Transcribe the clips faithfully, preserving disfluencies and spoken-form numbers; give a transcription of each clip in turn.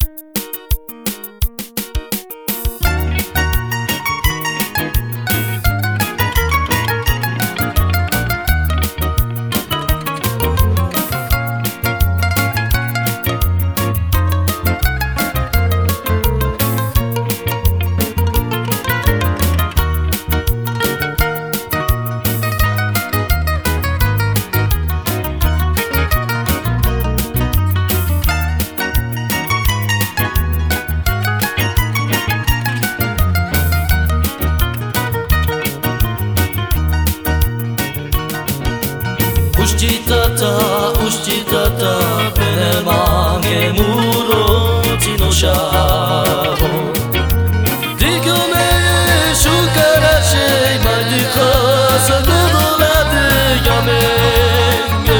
Ushchitata, ushchitata, penemange muro chino shavo. Digome shukarashi madika sagodolade yamenge.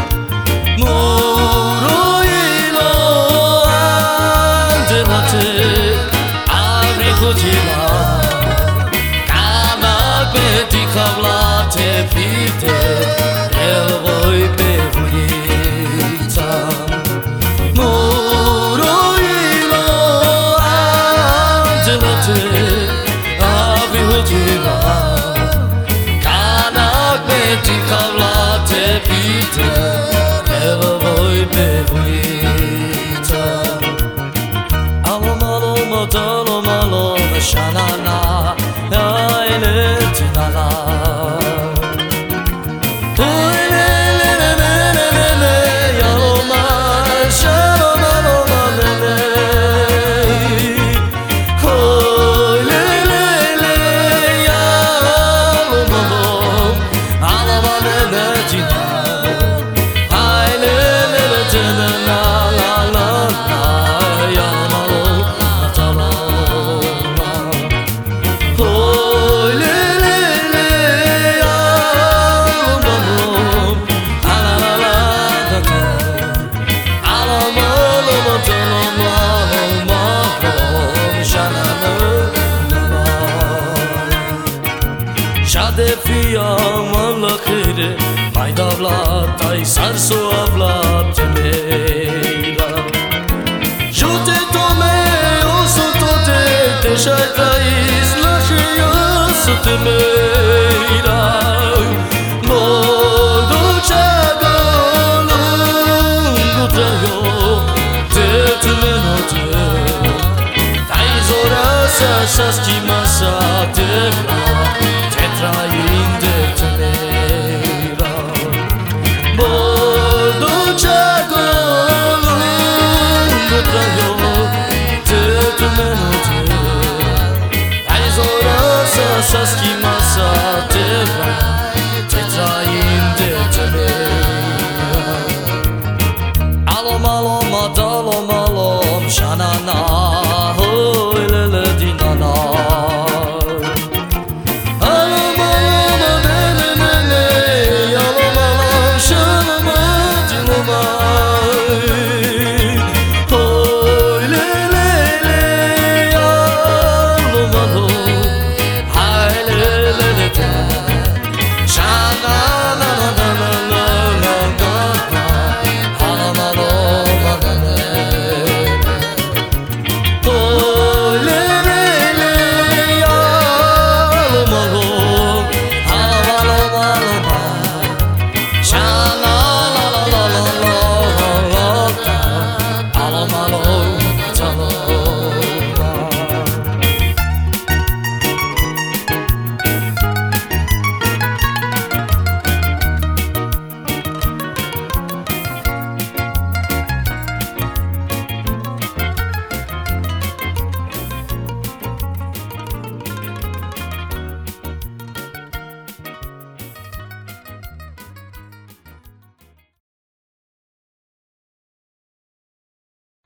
Muro ilo andelate avri hojima. Kanak beti kavlate pite. Voi pe voința Moroilo angelate Avi hujima Kanak beti kavlate pite Voi pe voința Aloma loma daloma loma shanana Aile tinala Shade fia malakhere Maida vlat ai sarso avlat temera Jute tome oso tote Te shaitais lashe oso temera Modo chagolo Ngutrayo Te tumenote Tai zora sa shaschi masa te